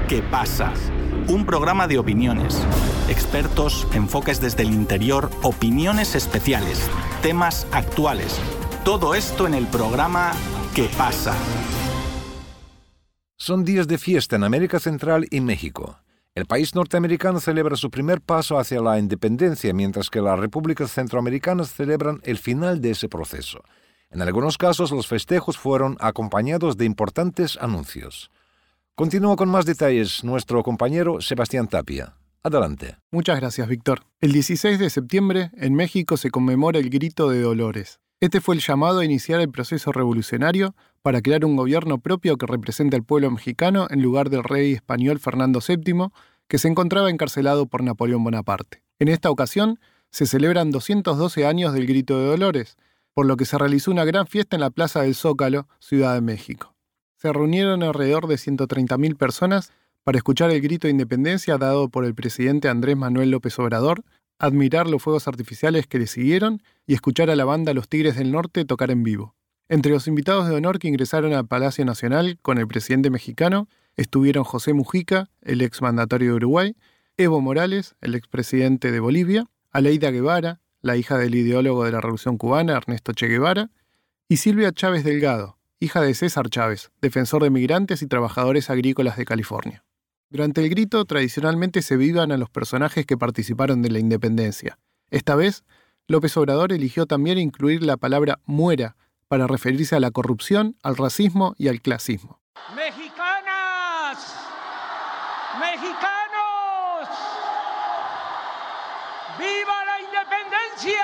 ¿Qué pasa? Un programa de opiniones, expertos, enfoques desde el interior, opiniones especiales, temas actuales. Todo esto en el programa ¿Qué pasa? Son días de fiesta en América Central y México. El país norteamericano celebra su primer paso hacia la independencia, mientras que las repúblicas centroamericanas celebran el final de ese proceso. En algunos casos, los festejos fueron acompañados de importantes anuncios. Continúa con más detalles nuestro compañero Sebastián Tapia. Adelante. Muchas gracias, Víctor. El 16 de septiembre, en México, se conmemora el Grito de Dolores. Este fue el llamado a iniciar el proceso revolucionario para crear un gobierno propio que represente al pueblo mexicano en lugar del rey español Fernando VII, que se encontraba encarcelado por Napoleón Bonaparte. En esta ocasión, se celebran 212 años del Grito de Dolores, por lo que se realizó una gran fiesta en la Plaza del Zócalo, Ciudad de México. Se reunieron alrededor de 130.000 personas para escuchar el grito de independencia dado por el presidente Andrés Manuel López Obrador, admirar los fuegos artificiales que le siguieron y escuchar a la banda Los Tigres del Norte tocar en vivo. Entre los invitados de honor que ingresaron al Palacio Nacional con el presidente mexicano estuvieron José Mujica, el exmandatario de Uruguay, Evo Morales, el expresidente de Bolivia, Aleida Guevara, la hija del ideólogo de la Revolución Cubana, Ernesto Che Guevara, y Silvia Chávez Delgado, hija de César Chávez, defensor de migrantes y trabajadores agrícolas de California. Durante el grito, tradicionalmente se vivan a los personajes que participaron de la independencia. Esta vez, López Obrador eligió también incluir la palabra muera para referirse a la corrupción, al racismo y al clasismo. ¡Mexicanas! ¡Mexicanos! ¡Viva la independencia!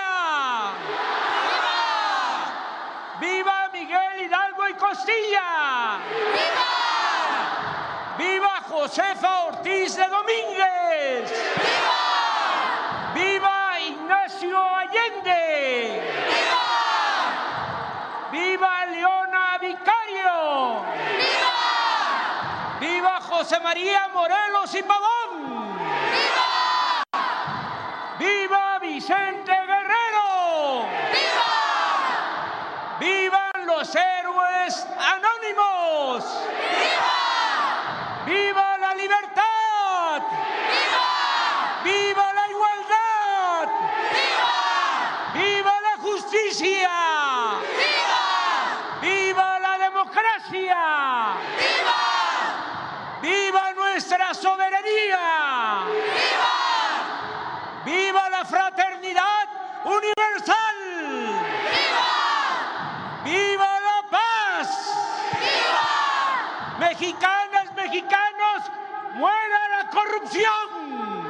¡Viva! ¡Viva Miguel Hidalgo y Costilla! ¡Viva! ¡Viva Josefa Ortiz de Domínguez! ¡Viva! ¡Viva Ignacio Allende! ¡Viva! ¡Viva Leona Vicario! ¡Viva! ¡Viva José María Morelos y Pavón! ¡Viva! ¡Viva Vicente Guerrero! ¡Viva! ¡Vivan los héroes anónimos! ¡Viva! ¡Viva la libertad! ¡Viva! ¡Viva la igualdad! ¡Viva! ¡Viva la justicia! ¡Viva! ¡Viva la democracia! ¡Viva! ¡Viva nuestra soberanía! ¡Viva! ¡Viva la fraternidad universal! ¡Viva! ¡Viva la paz! ¡Viva! ¡Mexicanas, mexicanos, muera la corrupción!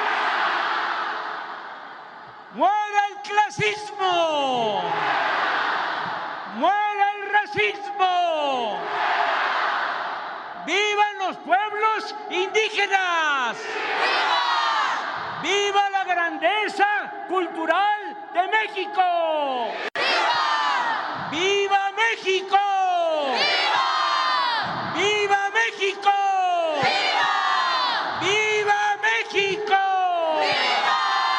¡Muera el clasismo! ¡Muera el racismo! ¡Vivan los pueblos indígenas! ¡Viva! ¡Viva la grandeza cultural de México! ¡Viva! ¡Viva México! ¡Viva! ¡Viva México! ¡Viva! ¡Viva México! ¡Viva!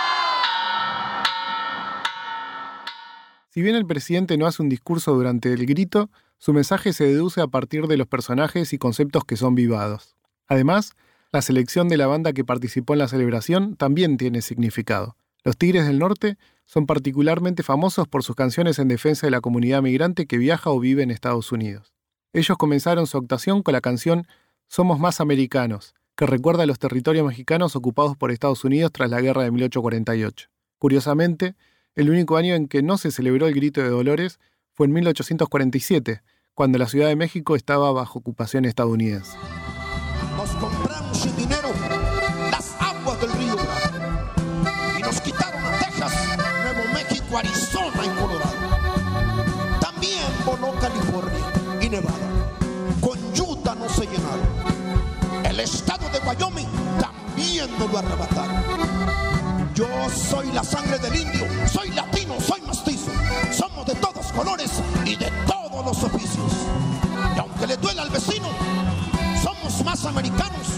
Si bien el presidente no hace un discurso durante el grito, su mensaje se deduce a partir de los personajes y conceptos que son vivados. Además, la selección de la banda que participó en la celebración también tiene significado. Los Tigres del Norte son particularmente famosos por sus canciones en defensa de la comunidad migrante que viaja o vive en Estados Unidos. Ellos comenzaron su actuación con la canción Somos Más Americanos, que recuerda a los territorios mexicanos ocupados por Estados Unidos tras la guerra de 1848. Curiosamente, el único año en que no se celebró el Grito de Dolores fue en 1847, cuando la Ciudad de México estaba bajo ocupación estadounidense. Nos compramos sin dinero las aguas del río Bravo y nos quitaron a Texas, Nuevo México, Arizona y Colorado. También voló California y Nevada. Con Utah no se llenaron. El estado de Wyoming también nos lo arrebataron. Yo soy la sangre del indio, soy latino, soy mestizo. Somos de todos colores y de todos los oficios. Y aunque le duela al vecino, somos más americanos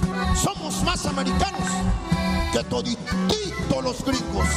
que toditito los gringos.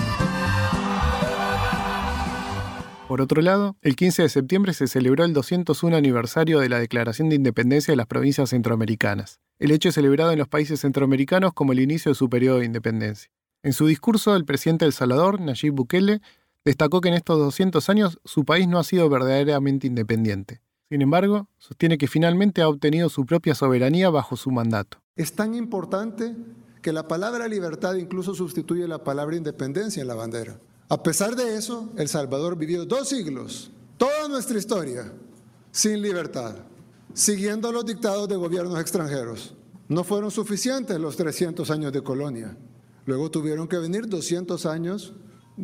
Por otro lado, el 15 de septiembre se celebró el 201 aniversario de la Declaración de Independencia de las Provincias Centroamericanas. el hecho es celebrado en los países centroamericanos como el inicio de su periodo de independencia. En su discurso, el presidente de El Salvador, Nayib Bukele, destacó que en estos 200 años su país no ha sido verdaderamente independiente. Sin embargo, sostiene que finalmente ha obtenido su propia soberanía bajo su mandato. Es tan importante que la palabra libertad incluso sustituye la palabra independencia en la bandera. A pesar de eso, El Salvador vivió 2 siglos, toda nuestra historia, sin libertad, siguiendo los dictados de gobiernos extranjeros. No fueron suficientes los 300 años de colonia. Luego tuvieron que venir 200 años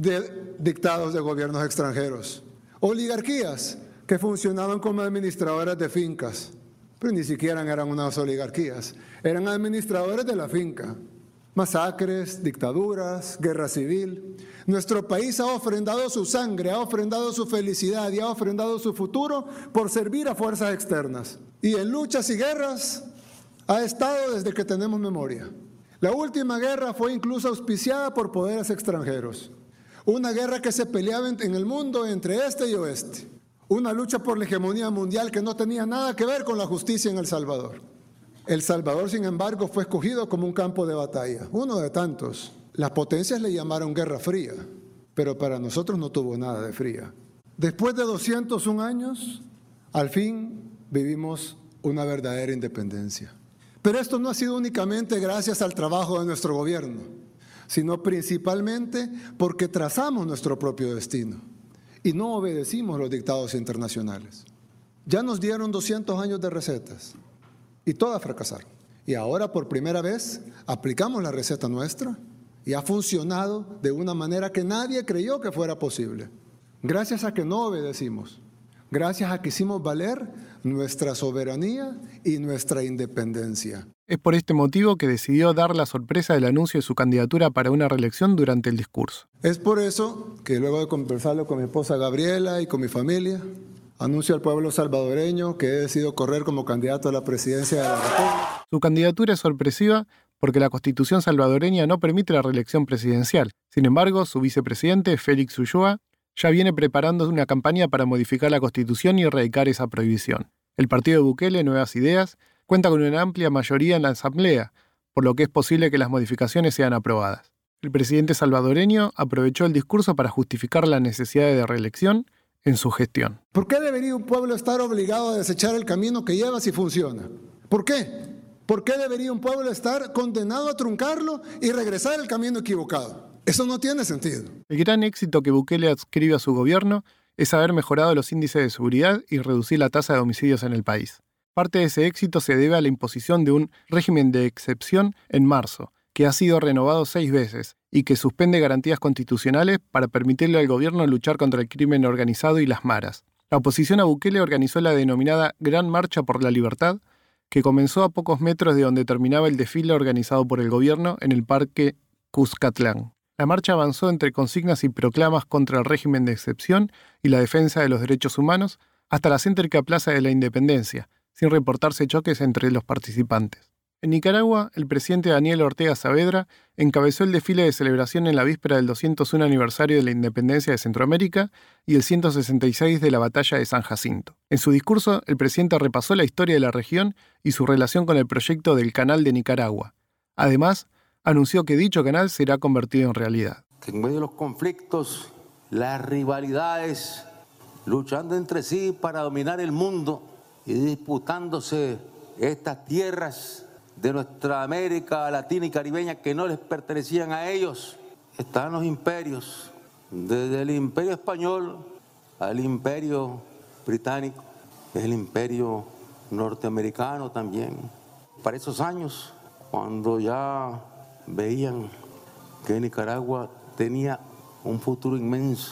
de dictados de gobiernos extranjeros. Oligarquías que funcionaban como administradoras de fincas, pero ni siquiera eran unas oligarquías, eran administradores de la finca. Masacres, dictaduras, guerra civil. Nuestro país ha ofrendado su sangre, ha ofrendado su felicidad y ha ofrendado su futuro por servir a fuerzas externas. Y en luchas y guerras ha estado desde que tenemos memoria. La última guerra fue incluso auspiciada por poderes extranjeros. Una guerra que se peleaba en el mundo entre este y oeste. Una lucha por la hegemonía mundial que no tenía nada que ver con la justicia en El Salvador. El Salvador, sin embargo, fue escogido como un campo de batalla, uno de tantos. Las potencias le llamaron Guerra Fría, pero para nosotros no tuvo nada de fría. Después de 201 años, al fin vivimos una verdadera independencia. Pero esto no ha sido únicamente gracias al trabajo de nuestro gobierno, sino principalmente porque trazamos nuestro propio destino y no obedecimos los dictados internacionales. Ya nos dieron 200 años de recetas y todas fracasaron. Y ahora por primera vez aplicamos la receta nuestra y ha funcionado de una manera que nadie creyó que fuera posible. Gracias a que no obedecimos, gracias a que hicimos valer nuestra soberanía y nuestra independencia. Es por este motivo que decidió dar la sorpresa del anuncio de su candidatura para una reelección durante el discurso. Es por eso que luego de conversarlo con mi esposa Gabriela y con mi familia, anuncio al pueblo salvadoreño que he decidido correr como candidato a la presidencia de la República. Su candidatura es sorpresiva porque la Constitución salvadoreña no permite la reelección presidencial. Sin embargo, su vicepresidente, Félix Ulloa, ya viene preparando una campaña para modificar la Constitución y erradicar esa prohibición. El partido de Bukele, Nuevas Ideas, cuenta con una amplia mayoría en la Asamblea, por lo que es posible que las modificaciones sean aprobadas. El presidente salvadoreño aprovechó el discurso para justificar la necesidad de reelección en su gestión. ¿Por qué debería un pueblo estar obligado a desechar el camino que lleva si funciona? ¿Por qué? ¿Por qué debería un pueblo estar condenado a truncarlo y regresar al camino equivocado? Eso no tiene sentido. El gran éxito que Bukele adscribe a su gobierno es haber mejorado los índices de seguridad y reducir la tasa de homicidios en el país. Parte de ese éxito se debe a la imposición de un régimen de excepción en marzo, que ha sido renovado 6 veces y que suspende garantías constitucionales para permitirle al gobierno luchar contra el crimen organizado y las maras. La oposición a Bukele organizó la denominada Gran Marcha por la Libertad, que comenzó a pocos metros de donde terminaba el desfile organizado por el gobierno en el Parque Cuscatlán. La marcha avanzó entre consignas y proclamas contra el régimen de excepción y la defensa de los derechos humanos hasta la céntrica Plaza de la Independencia, sin reportarse choques entre los participantes. En Nicaragua, el presidente Daniel Ortega Saavedra encabezó el desfile de celebración en la víspera del 201 aniversario de la independencia de Centroamérica y el 166 de la batalla de San Jacinto. En su discurso, el presidente repasó la historia de la región y su relación con el proyecto del Canal de Nicaragua. Además, anunció que dicho canal será convertido en realidad. Que en medio de los conflictos, las rivalidades, luchando entre sí para dominar el mundo y disputándose estas tierras de nuestra América Latina y Caribeña que no les pertenecían a ellos, están los imperios, desde el imperio español al imperio británico, el imperio norteamericano también. Para esos años, cuando ya veían que Nicaragua tenía un futuro inmenso,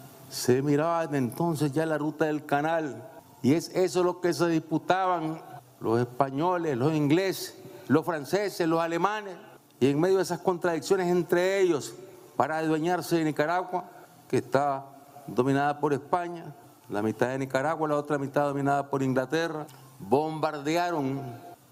se miraba desde entonces ya la ruta del canal, y es eso lo que se disputaban los españoles, los ingleses, los franceses, los alemanes, y en medio de esas contradicciones entre ellos para adueñarse de Nicaragua, que está dominada por España, la mitad de Nicaragua, la otra mitad dominada por Inglaterra, bombardearon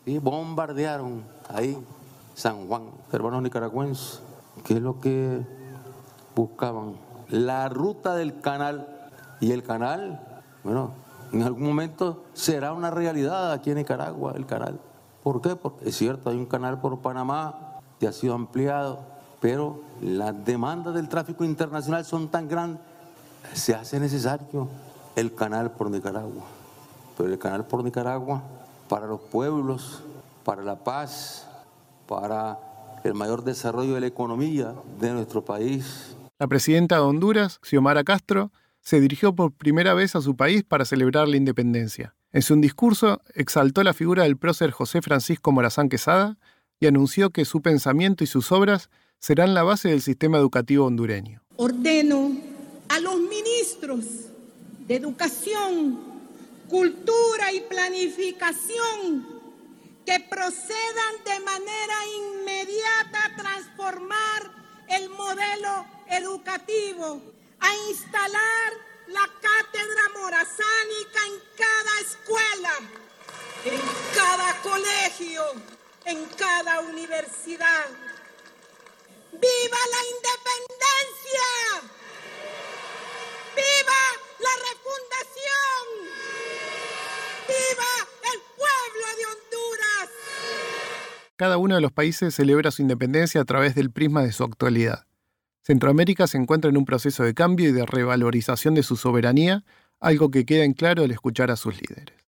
ahí San Juan, hermanos nicaragüenses, que es lo que buscaban, la ruta del canal, y el canal, bueno, en algún momento será una realidad aquí en Nicaragua, el canal, ¿Por qué? Porque es cierto, hay un canal por Panamá que ha sido ampliado, pero las demandas del tráfico internacional son tan grandes, se hace necesario el canal por Nicaragua. Pero el canal por Nicaragua, para los pueblos, para la paz, para el mayor desarrollo de la economía de nuestro país. La presidenta de Honduras, Xiomara Castro, se dirigió por primera vez a su país para celebrar la independencia. En su discurso exaltó la figura del prócer José Francisco Morazán Quesada y anunció que su pensamiento y sus obras serán la base del sistema educativo hondureño. Ordeno a los ministros de Educación, Cultura y Planificación que procedan de manera inmediata a transformar el modelo educativo, a instalar la cátedra morazánica en cada escuela, en cada colegio, en cada universidad. ¡Viva la independencia! ¡Viva la refundación! ¡Viva el pueblo de Honduras! Cada uno de los países celebra su independencia a través del prisma de su actualidad. Centroamérica se encuentra en un proceso de cambio y de revalorización de su soberanía, algo que queda en claro al escuchar a sus líderes.